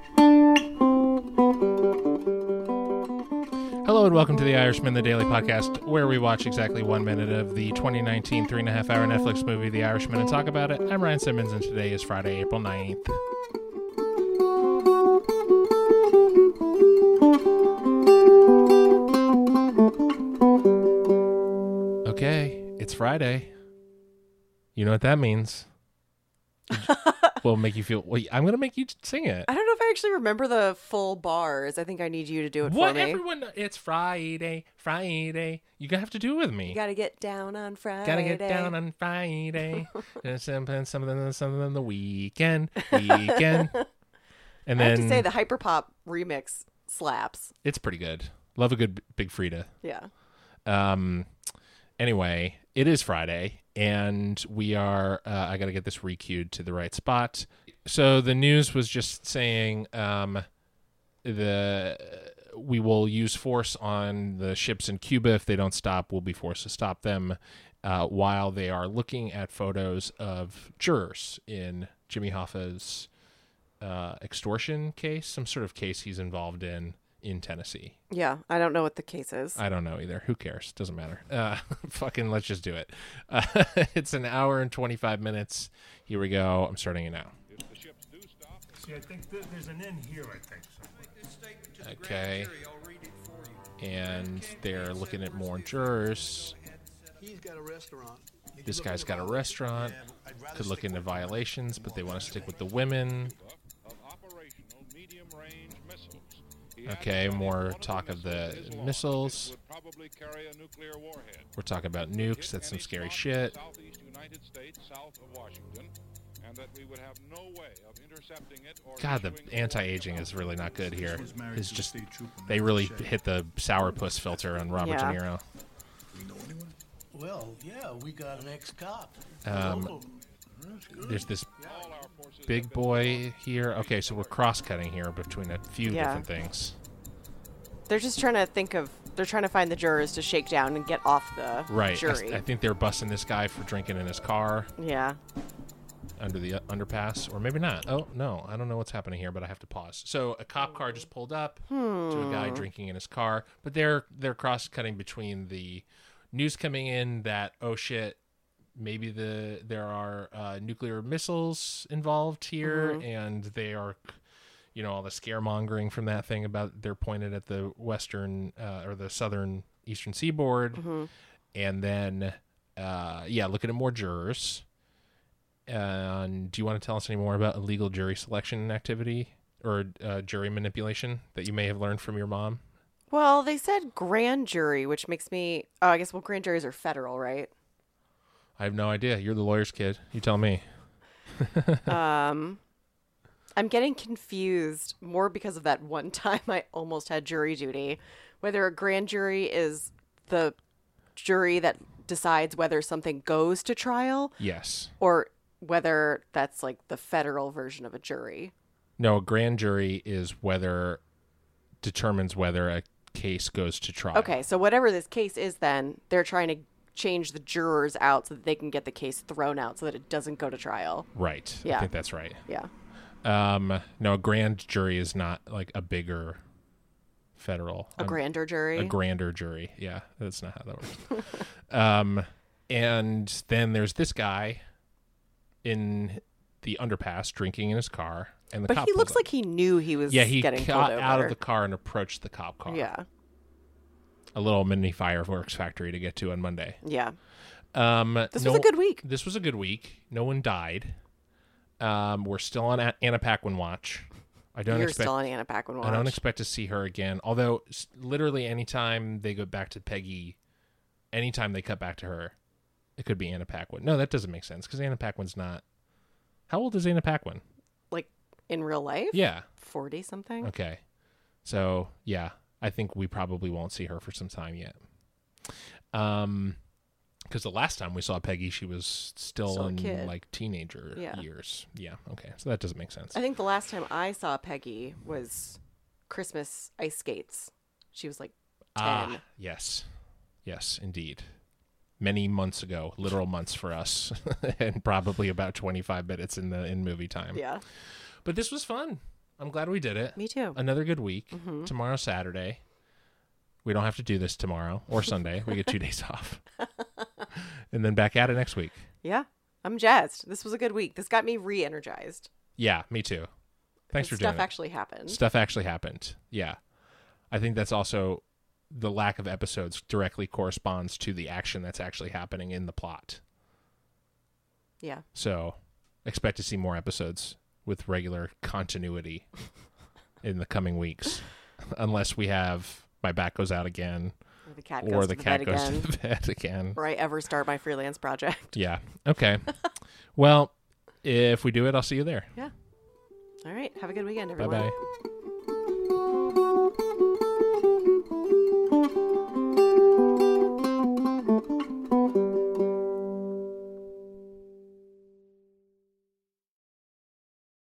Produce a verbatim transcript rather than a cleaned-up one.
Hello and welcome to The Irishman, the daily podcast, where we watch exactly one minute of the twenty nineteen three and a half hour Netflix movie, The Irishman, and talk about it. I'm Ryan Simmons, and today is Friday, April ninth. Okay, it's Friday. You know what that means. We'll make you feel... Well, I'm going to make you sing it. I don't know if I actually remember the full bars. I think I need you to do it What? for me. Everyone... It's Friday, Friday. You're going to have to do it with me. You gotta get down on Friday. Gotta get down on Friday. And something, something, something on the weekend. Weekend. And I then... have to say, the Hyperpop remix slaps. It's pretty good. Love a good Big Frida. Yeah. Um. Anyway, it is Friday, and we are, uh, I got to get this recued to the right spot. So the news was just saying um, the we will use force on the ships in Cuba. If they don't stop, we'll be forced to stop them uh, while they are looking at photos of jurors in Jimmy Hoffa's uh, extortion case, some sort of case he's involved in. In Tennessee. Yeah, I don't know what the case is. I don't know either. Who cares? Doesn't matter. Uh, fucking let's just do it. Uh, it's an hour and twenty-five minutes. Here we go. I'm starting it now. See, I think th- there's an N here, I think. Somewhere. Okay. And they're looking at more jurors. He's got a restaurant. This guy's got a restaurant. Could look into violations, but they want to stick with the women. Okay, more talk of the missiles. We're talking about nukes. That's some scary shit. God, the anti-aging is really not good here. It's just they really hit the sourpuss filter on Robert Yeah. De Niro. Well, yeah, we got an ex-cop. Um, Local. There's this big boy here. Okay, so we're cross-cutting here between a few Yeah. different things. They're just trying to think of, they're trying to find the jurors to shake down and get off the Right. I, jury. I think they're busting this guy for drinking in his car yeah. under the uh, underpass, or maybe not. Oh, no, I don't know what's happening here, but I have to pause. So a cop car just pulled up to a guy drinking in his car, but they're they're cross-cutting between the news coming in that, oh shit, maybe the there are uh, nuclear missiles involved here, Mm-hmm. and they are, you know, all the scaremongering from that thing about they're pointed at the western uh, or the southern eastern seaboard, Mm-hmm. and then uh, yeah, looking at more jurors. And do you want to tell us any more about illegal jury selection activity or uh, jury manipulation that you may have learned from your mom? Well, they said grand jury, which makes me, oh, I guess, well, grand juries are federal, right? I have no idea. You're the lawyer's kid. You tell me. um, I'm getting confused more because of that one time I almost had jury duty. Whether a grand jury is the jury that decides whether something goes to trial, Yes. or whether that's like the federal version of a jury. No, a grand jury is whether determines whether a case goes to trial. Okay, so whatever this case is, then they're trying to change the jurors out so that they can get the case thrown out so that it doesn't go to trial. Right. I Yeah. think that's right. Yeah. Um, no, a grand jury is not like a bigger federal. A um, grander jury. A grander jury. Yeah, that's not how that works. um, and then there's this guy in the underpass drinking in his car, and the but cop he pulls looks up. like he knew he was yeah, he getting got pulled over. out of the car and approached the cop car. Yeah. A little mini fireworks factory to get to on Monday. Yeah. Um, This no- was a good week. This was a good week. No one died. Um, we're still on A- Anna Paquin watch. I don't You're expect. still on Anna Paquin watch. I don't expect to see her again. Although, s- literally, anytime they go back to Peggy, anytime they cut back to her, it could be Anna Paquin. No, that doesn't make sense because Anna Paquin's not. How old is Anna Paquin? Like in real life? Yeah. forty something? Okay. So yeah, I think we probably won't see her for some time yet. Um, because the last time we saw Peggy, she was still, Still a in kid. like teenager Yeah. years. Yeah. Okay. So that doesn't make sense. I think the last time I saw Peggy was Christmas ice skates. She was like ten. Ah, yes. Yes, indeed. Many months ago, literal months for us, and probably about twenty-five minutes in the in movie time. Yeah. But this was fun. I'm glad we did it. Me too. Another good week. Mm-hmm. Tomorrow's Saturday. We don't have to do this tomorrow or Sunday. We get two days off. And then back at it next week. Yeah. I'm jazzed. This was a good week. This got me re-energized. Yeah, me too. Thanks for doing Stuff it. actually happened. Stuff actually happened. Yeah. I think that's also the lack of episodes directly corresponds to the action that's actually happening in the plot. Yeah. So expect to see more episodes with regular continuity in the coming weeks. Unless we have my back goes out again. Or the cat goes Or to the the cat bed goes again. to the bed again. Or I ever start my freelance project. Yeah. Okay. Well, if we do it, I'll see you there. Yeah. All right. Have a good weekend, Bye everyone. bye.